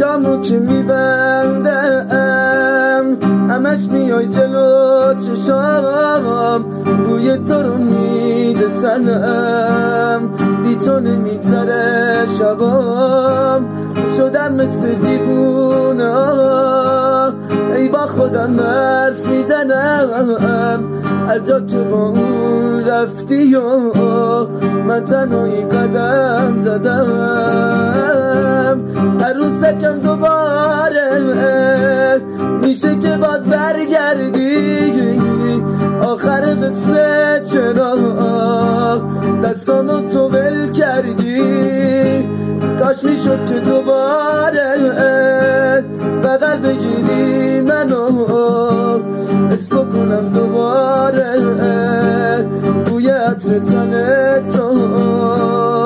چشامو که میبندم همش میای جلو چشام، بوی تو رو میده تنم، بی تو نمیگذره شبام، شدم مثل دیوونه ای با خودم حرف میزنم، هر جا که با اون رفتی و من تنهایی قدم زدم. عروسکم دوباره میشه که باز برگردی، آخر قصه چرا دستامو تو ول کردی، کاش میشد که دوباره بغل بگیری منو حس بکنم دوباره بوی عطر تن تو.